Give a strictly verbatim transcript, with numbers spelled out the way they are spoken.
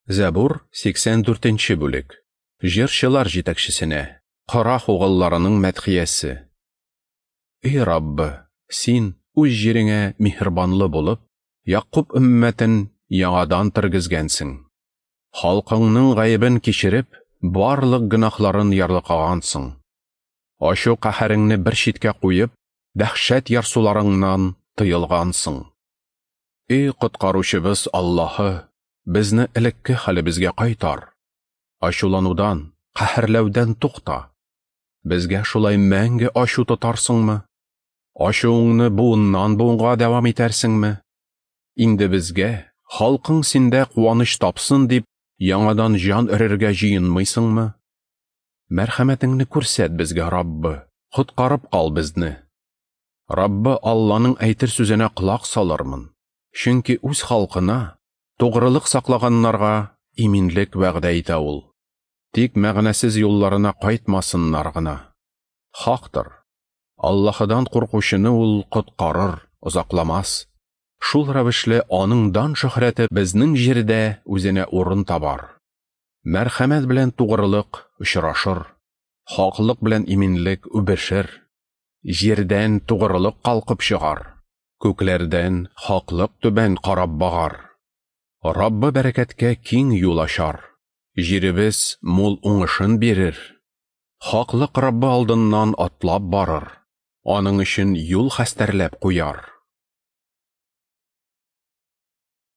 Зәбур сиксән дүртенче бүлек. Җырчылар җитәкчесенә, Корах угылларының мәдхиясе. Эй Раббы, син үз җиреңә миһербанлы булып, Якуб өммәтен яңадан тергезгәнсең. Халкыңның гаебен кичереп, барлык гөнаһларын ярлыкагансың. Ачу каһәреңне бер читкә куеп, дәһшәт ярсуларыңнан тыелгансың. Эй коткаручыбыз Аллаһы, безне элекке хәлебезгә кайтар. Ачуланудан, каһәрләүдән тукта. Безгә шулай мәңге ачу тотарсыңмы? Ачуыңны буыннан буынга дәвам итәрсеңме? Инде безгә, халкың синдә куаныч тапсын дип, яңадан җан өрергә җыенмыйсыңмы? Мәрхәмәтеңне күрсәт безгә, Раббы, коткарып кал безне. Раббы Алланың әйтер сүзенә колак салырмын, чөнки үз халкына, тугрылык саклаганнарга иминлек вәгъдә итә ул. Тик мәгънәсез юлларына кайтмасыннар гына. Хактыр, Аллаһыдан куркучыны ул коткарыр, озакламас. Шул рәвешле аның дан шөһрәте безнең җирдә үзенә урын табар. Мәрхәмәт белән тугрылык очрашыр, хаклык белән иминлек үбешер. Җирдән тугрылык калкып чыгар, күкләрдән хаклык түбән карап багар. Раббы бәрәкәткә киң юл ачар, җиребез мул уңышын бирер. Хаклык Раббы алдыннан атлап барыр, аның өчен юл хәстәрләп куяр.